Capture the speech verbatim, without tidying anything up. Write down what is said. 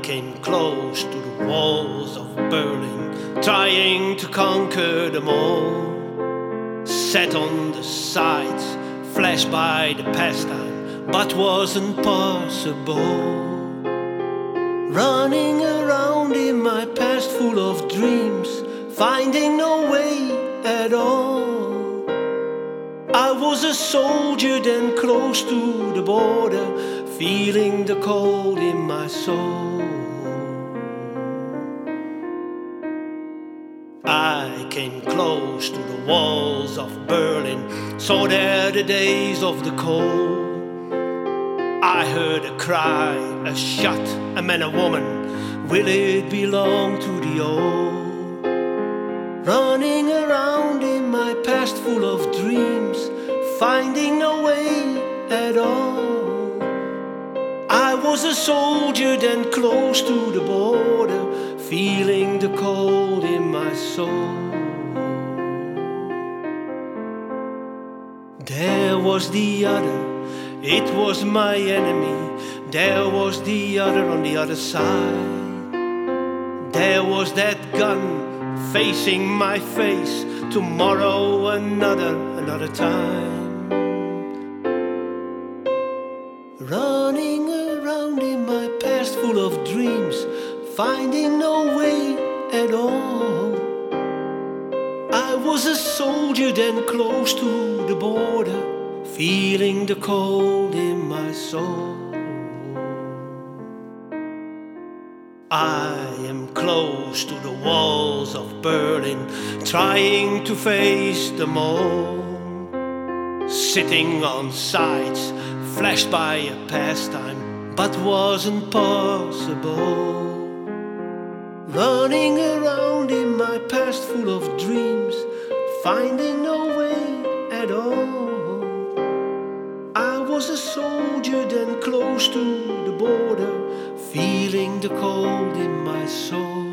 came close to the walls of Berlin, trying to conquer them all. Sat on the sides, flashed by the pastime, but wasn't possible. Running around in my past full of dreams, finding no way at all. I was a soldier then close to the border, feeling the cold in my soul. I came close to the walls of Berlin, saw there the days of the cold. I heard a cry, a shot, a man, a woman, will it belong to the old? Running around in my past full of dreams, finding no way at all. I was a soldier then close to the border, feeling the cold in my soul. There was the other, it was my enemy. There was the other on the other side. There was that gun facing my face. Tomorrow another, another time. Running around in my past full of dreams, finding no way at all. I was a soldier then close to the border, feeling the cold in my soul. I am close to the walls of Berlin, trying to face them all. Sitting on sides, flashed by a pastime, but wasn't possible. Running around in my past full of dreams, finding no way at all. I was a soldier then close to the border, feeling the cold in my soul.